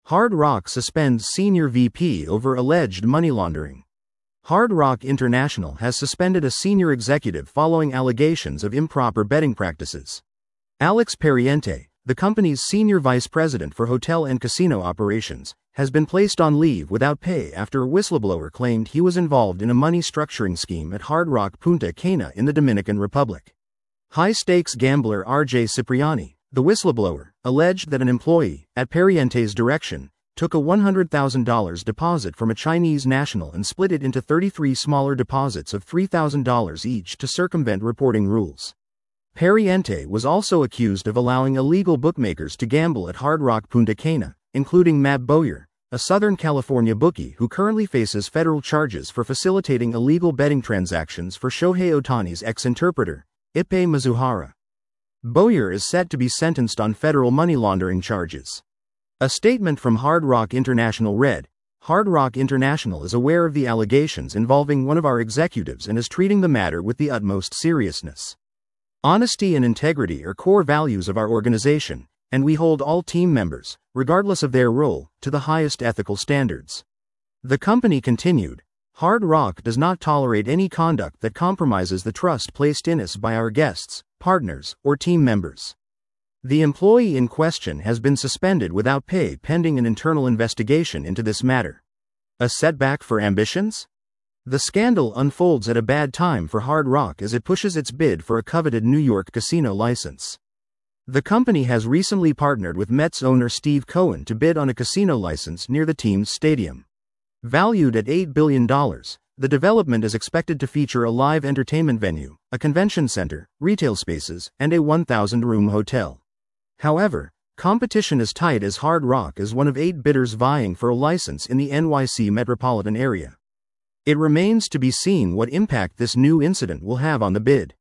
Hard Rock suspends senior VP over alleged money laundering. Hard Rock International has suspended a senior executive following allegations of improper betting practices. Alex Pariente, the company's senior vice president for hotel and casino operations, has been placed on leave without pay after a whistleblower claimed he was involved in a money structuring scheme at Hard Rock Punta Cana in the Dominican Republic. High-stakes gambler RJ Cipriani, the whistleblower, alleged that an employee, at Pariente's direction, took a $100,000 deposit from a Chinese national and split it into 33 smaller deposits of $3,000 each to circumvent reporting rules. Pariente was also accused of allowing illegal bookmakers to gamble at Hard Rock Punta Cana, including Matt Bowyer, a Southern California bookie who currently faces federal charges for facilitating illegal betting transactions for Shohei Ohtani's ex-interpreter, Ippei Mizuhara. Bowyer is set to be sentenced on federal money laundering charges. A statement from Hard Rock International read, "Hard Rock International is aware of the allegations involving one of our executives and is treating the matter with the utmost seriousness. Honesty and integrity are core values of our organization, and we hold all team members, regardless of their role, to the highest ethical standards." The company continued, "Hard Rock does not tolerate any conduct that compromises the trust placed in us by our guests, partners, or team members." The employee in question has been suspended without pay pending an internal investigation into this matter. A setback for ambitions? The scandal unfolds at a bad time for Hard Rock as it pushes its bid for a coveted New York casino license. The company has recently partnered with Mets owner Steve Cohen to bid on a casino license near the team's stadium. Valued at $8 billion, the development is expected to feature a live entertainment venue, a convention center, retail spaces, and a 1,000-room hotel. However, competition is tight as Hard Rock is one of 8 bidders vying for a license in the NYC metropolitan area. It remains to be seen what impact this new incident will have on the bid.